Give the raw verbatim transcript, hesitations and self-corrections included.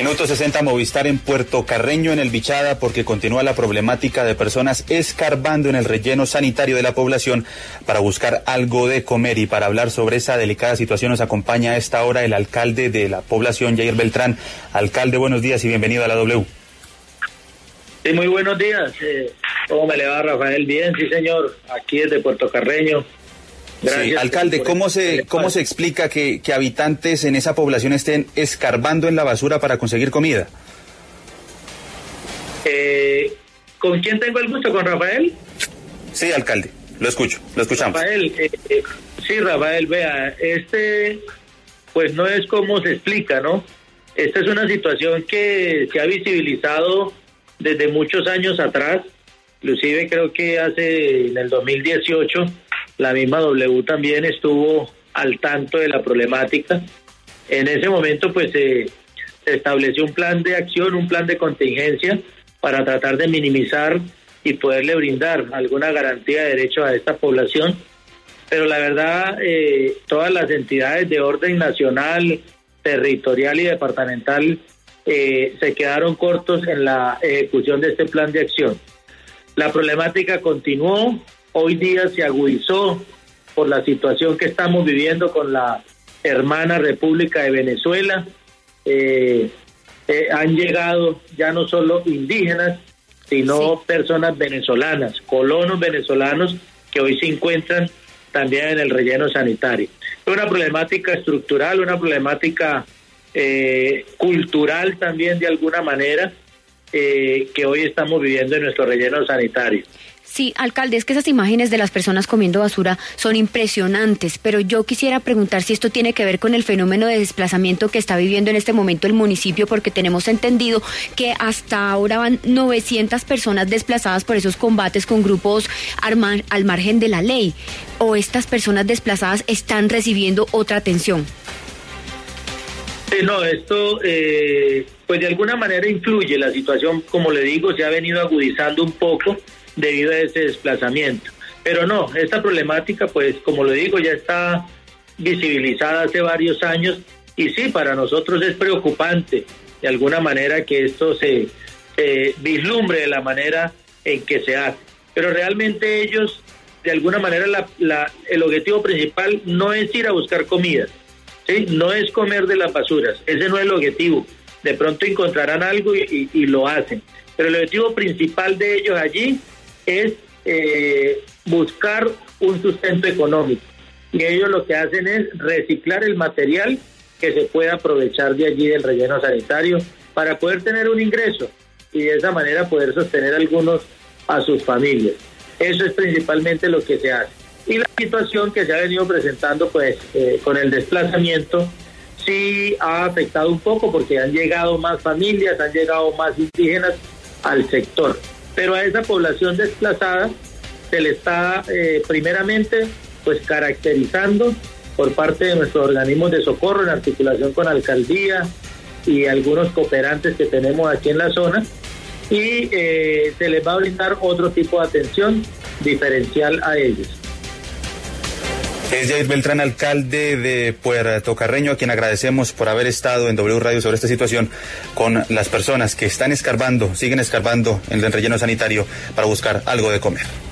Minuto sesenta, Movistar en Puerto Carreño, en el Bichada, porque continúa la problemática de personas escarbando en el relleno sanitario de la población para buscar algo de comer. Y para hablar sobre esa delicada situación nos acompaña a esta hora el alcalde de la población, Jair Beltrán. Alcalde, buenos días y bienvenido a la W. Sí, muy buenos días. Eh, ¿Cómo me le va, Rafael? Bien, sí, señor. Aquí desde Puerto Carreño. Gracias. Sí, alcalde, ¿cómo se cómo se explica que, que habitantes en esa población estén escarbando en la basura para conseguir comida? Eh, ¿Con quién tengo el gusto? ¿Con Rafael? Sí, alcalde, lo escucho, lo escuchamos. Rafael, eh, eh, sí, Rafael, vea, este, pues no es como se explica, ¿no? Esta es una situación que se ha visibilizado desde muchos años atrás, inclusive creo que hace, en el dos mil dieciocho, la misma W también estuvo al tanto de la problemática. En ese momento, pues, eh, se estableció un plan de acción, un plan de contingencia para tratar de minimizar y poderle brindar alguna garantía de derecho a esta población. Pero la verdad, eh, todas las entidades de orden nacional, territorial y departamental eh, se quedaron cortos en la ejecución de este plan de acción. La problemática continuó. Hoy día se agudizó por la situación que estamos viviendo con la hermana República de Venezuela. Eh, eh, han llegado ya no solo indígenas, sino sí. personas venezolanas, colonos venezolanos que hoy se encuentran también en el relleno sanitario. Es una problemática estructural, una problemática eh, cultural también de alguna manera eh, que hoy estamos viviendo en nuestro relleno sanitario. Sí, alcalde, es que esas imágenes de las personas comiendo basura son impresionantes, pero yo quisiera preguntar si esto tiene que ver con el fenómeno de desplazamiento que está viviendo en este momento el municipio, porque tenemos entendido que hasta ahora van novecientas personas desplazadas por esos combates con grupos arma- al margen de la ley, o estas personas desplazadas están recibiendo otra atención. Sí, no, esto eh, pues de alguna manera influye. La situación, como le digo, se ha venido agudizando un poco debido a ese desplazamiento. Pero no, esta problemática, pues, como lo digo, ya está visibilizada hace varios años y sí, para nosotros es preocupante de alguna manera que esto se eh, vislumbre de la manera en que se hace. Pero realmente ellos, de alguna manera, la, la, el objetivo principal no es ir a buscar comida, ¿sí? No es comer de las basuras, ese no es el objetivo. De pronto encontrarán algo y, y, y lo hacen. Pero el objetivo principal de ellos allí es eh, buscar un sustento económico. Y ellos lo que hacen es reciclar el material que se pueda aprovechar de allí del relleno sanitario para poder tener un ingreso y de esa manera poder sostener a algunos a sus familias. Eso es principalmente lo que se hace. Y la situación que se ha venido presentando pues eh, con el desplazamiento sí ha afectado un poco porque han llegado más familias, han llegado más indígenas al sector. Pero a esa población desplazada se le está eh, primeramente pues caracterizando por parte de nuestros organismos de socorro en articulación con alcaldía y algunos cooperantes que tenemos aquí en la zona y eh, se les va a brindar otro tipo de atención diferencial a ellos. Es Jair Beltrán, alcalde de Puerto Carreño, a quien agradecemos por haber estado en W Radio sobre esta situación con las personas que están escarbando, siguen escarbando en el relleno sanitario para buscar algo de comer.